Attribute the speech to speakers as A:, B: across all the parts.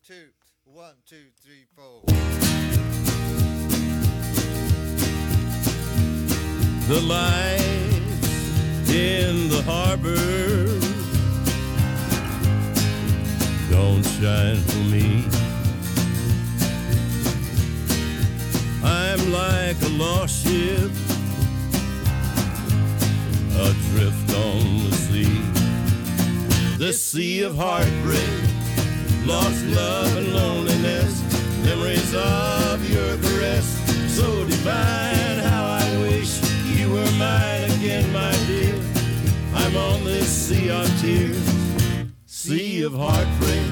A: two, 1, 2, 3, 4.
B: The lights in the harbor don't shine for me. I'm like a lost ship adrift on the sea. This sea of heartbreak, lost love and loneliness, memories of your caress, so divine. How I wish you were mine again, my dear. I'm on this sea of tears, sea of heartbreak.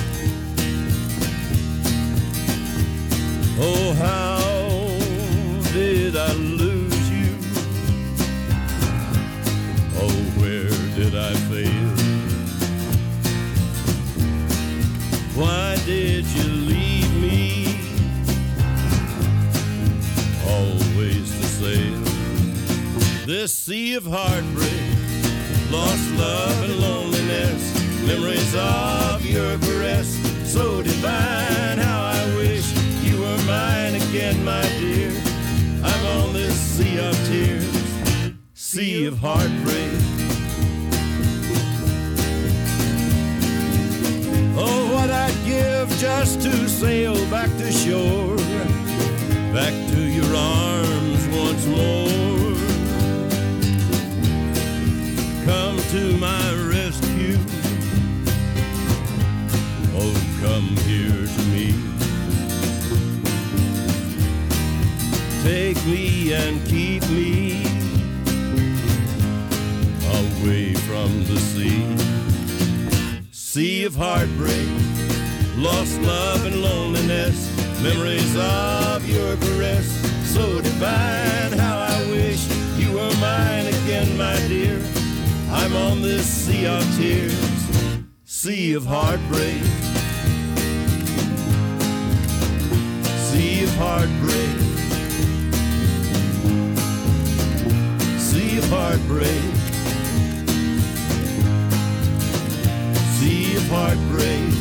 B: Oh, how did I lose you? Oh, where did I fail? Why did you leave me always to sail this sea of heartbreak, lost love and loneliness, memories of your caress, so divine. How I wish you were mine again, my dear. I'm on this sea of tears, sea of heartbreak. Oh, what I'd give just to sail back to shore, back to your arms once more. Come to my rescue, oh, come here to me. Take me and keep me away from the sea. Sea of heartbreak, lost love and loneliness, memories of your caress, so divine. How I wish you were mine again, my dear. I'm on this sea of tears, sea of heartbreak, sea of heartbreak, sea of heartbreak, sea of heartbreak.